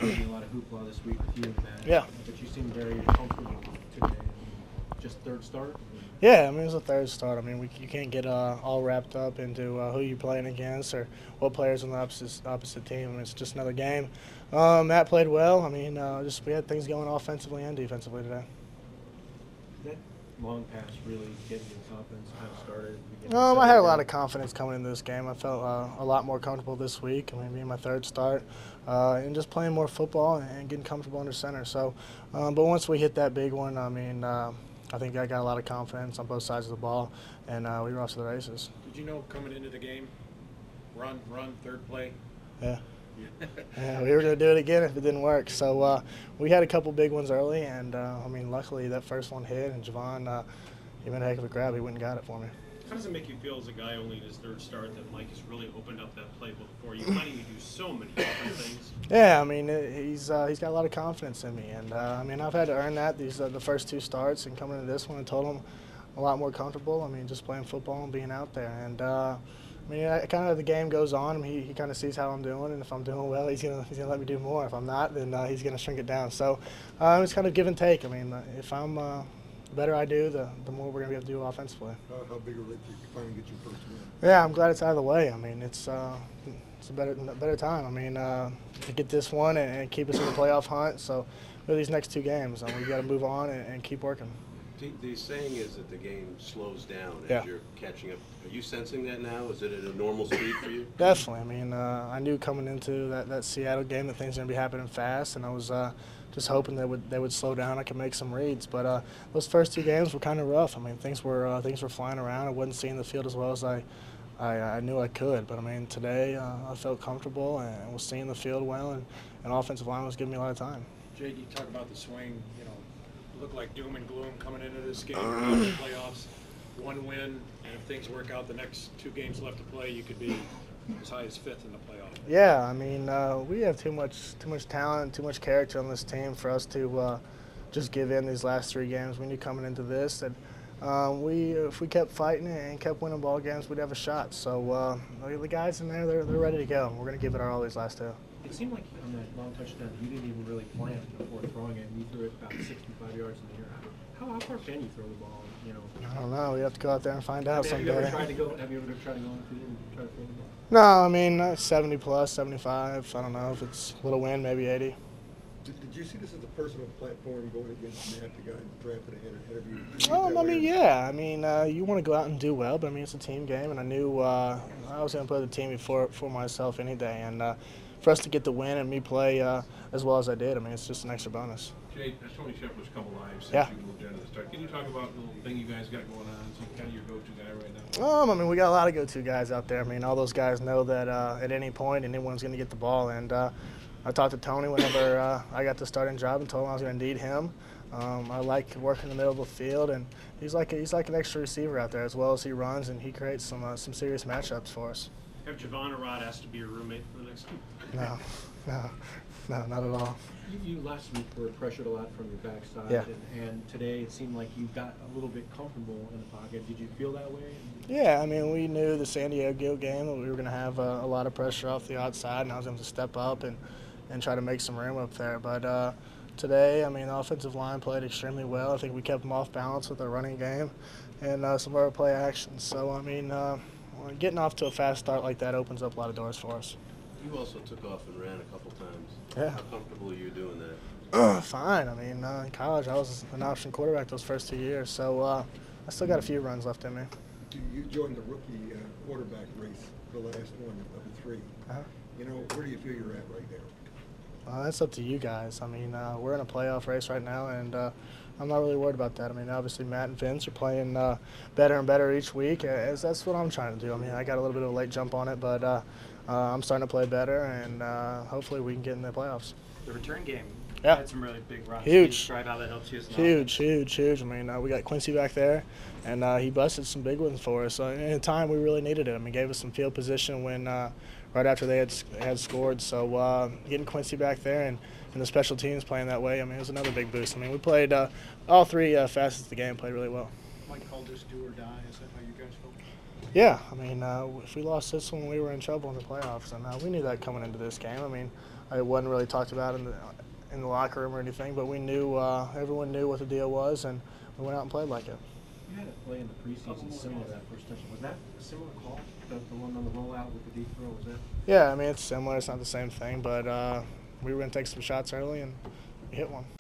maybe a lot of hoopla this week with you and Matt. Yeah. But you seem very comfortable today. Just third start? Yeah, I mean, it's a third start. I mean, you can't get all wrapped up into who you're playing against or what players on the opposite team. I mean, it's just another game. Matt played well. I mean, we had things going offensively and defensively today. That long pass really getting your confidence kind of started? I had a lot of confidence coming into this game. I felt a lot more comfortable this week. I mean, being my third start and just playing more football and getting comfortable under center. So, but once we hit that big one, I mean, I think I got a lot of confidence on both sides of the ball, and we were off to the races. Did you know coming into the game, run, third play? Yeah. Yeah, we were going to do it again if it didn't work. So we had a couple big ones early, and, I mean, luckily that first one hit, and Javon, he made a heck of a grab. He went and got it for me. How does it make you feel as a guy only in his third start that Mike has really opened up that playbook for you, letting you do so many different things? Yeah, I mean, he's got a lot of confidence in me, and I mean, I've had to earn that these the first two starts, and coming into this one, I told him a lot more comfortable. I mean, just playing football and being out there, and I mean, kind of the game goes on. I mean, he kind of sees how I'm doing, and if I'm doing well, he's gonna let me do more. If I'm not, then he's gonna shrink it down. So it's kind of give and take. I mean, if I'm the better I do, the more we're gonna be able to do offensively. How big a lift did you finally get your first win? Yeah, I'm glad it's out of the way. I mean, it's a better time. I mean, to get this one and keep us in the playoff hunt. So, with these next two games, we got to move on and keep working. The saying is that the game slows down as Yeah. you're catching up. Are you sensing that now? Is it at a normal speed for you? Definitely. I mean, I knew coming into that Seattle game that things were going to be happening fast, and I was just hoping they would slow down. I could make some reads, but those first two games were kind of rough. I mean, things were flying around. I wasn't seeing the field as well as I knew I could. But I mean, today I felt comfortable and was seeing the field well, and offensive line was giving me a lot of time. Jake, you talk about the swing, looked like doom and gloom coming into this game, the playoffs. One win, and if things work out, the next two games left to play, you could be as high as fifth in the playoff. Yeah, I mean, we have too much talent, too much character on this team for us to just give in these last three games. We knew coming into this that if we kept fighting and kept winning ball games, we'd have a shot. So the guys in there, they're ready to go. We're going to give it our all these last two. It seemed like on that long touchdown, you didn't even really plan before throwing it. You threw it about 65 yards in the air. How far can you throw the ball? I don't know. We have to go out there and find out someday. Have you ever tried to go on the field and try to throw the ball? No, I mean 70 plus, 75. I don't know if it's a little win, maybe 80. Did you see this as a personal platform going against Matt, the guy who drafted ahead of you? I mean, yeah. I mean, you want to go out and do well, but I mean, it's a team game, and I knew I was going to put the team before for myself any day. And for us to get the win and me play as well as I did, I mean, it's just an extra bonus. Jay, Tony Shepard's come alive since Yeah. you moved into the start. Can you talk about the little thing you guys got going on? So kind of your go-to guy right now. I mean, we got a lot of go-to guys out there. I mean, all those guys know that at any point anyone's going to get the ball. And I talked to Tony whenever I got the starting job and told him I was going to need him. I like working in the middle of the field, and he's like an extra receiver out there as well as he runs, and he creates some serious matchups for us. Have Javon or Rod asked to be your roommate for the next two? No, not at all. You last week were pressured a lot from your backside, Yeah. and today it seemed like you got a little bit comfortable in the pocket. Did you feel that way? Yeah, I mean, we knew the San Diego game that we were going to have a lot of pressure off the outside, and I was going to step up and try to make some room up there. But today, I mean, the offensive line played extremely well. I think we kept them off balance with our running game and some of our play actions. So, I mean, getting off to a fast start like that opens up a lot of doors for us. You also took off and ran a couple times. Yeah. How comfortable are you doing that? Fine. I mean, in college, I was an option quarterback those first 2 years, so I still got a few runs left in me. You joined the rookie quarterback race, the last one of the three. Uh-huh. Where do you feel you're at right now? That's up to you guys. I mean, we're in a playoff race right now, and I'm not really worried about that. I mean, obviously Matt and Vince are playing better and better each week. That's what I'm trying to do. I mean, I got a little bit of a late jump on it, but I'm starting to play better, and hopefully we can get in the playoffs. The return game Yeah. had some really big runs. Huge. Can you describe how that helps you as an Huge. I mean, we got Quincy back there, and he busted some big ones for us. In a time we really needed it. I mean, gave us some field position when right after they had scored. So getting Quincy back there and the special teams playing that way, I mean, it was another big boost. I mean, we played all three facets of the game played really well. Mike called this do or die. Is that how you guys felt? Yeah, I mean, if we lost this one, we were in trouble in the playoffs, and we knew that coming into this game. I mean, it wasn't really talked about in the locker room or anything, but we knew everyone knew what the deal was, and we went out and played like it. You had a play in the preseason similar to that first touchdown. Was that a similar call? The one on the rollout with the deep throw, was that? Yeah, I mean, it's similar. It's not the same thing, but we were going to take some shots early, and we hit one.